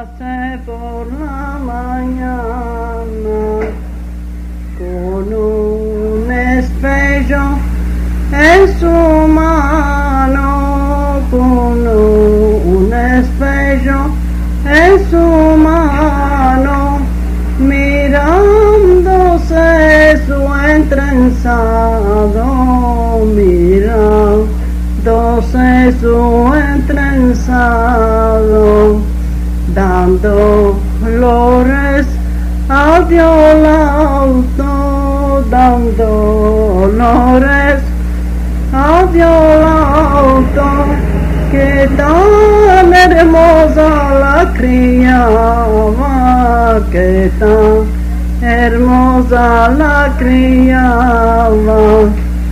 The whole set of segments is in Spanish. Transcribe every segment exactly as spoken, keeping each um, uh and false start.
levantarse por la mañana con un espejo en su mano, con un espejo en su mano, mirándose su entrenzado, mirándose su entrenzado, dando flores a Violauto, dando flores a Violauto, que tan hermosa la criaba, que tan hermosa la criaba.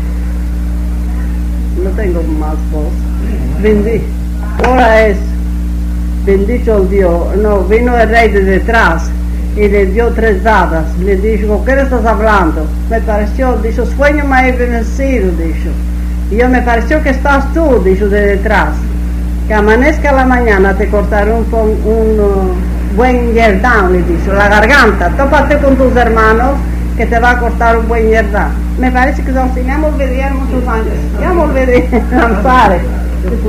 No tengo más voz. Bendito, ahora es, bendito el Dios. No, vino el rey de detrás y le dio tres dadas. Le dijo, ¿qué le estás hablando? Me pareció, dijo, sueño me he vencido, dijo. Y yo me pareció que estás tú, dijo de detrás. Que amanezca la mañana te cortaré un, un, un uh, buen yerdán, le dijo, la garganta. Tópate con tus hermanos que te va a cortar un buen yerdán. Me parece que son, ya me olvidé muchos años, ya me olvidé,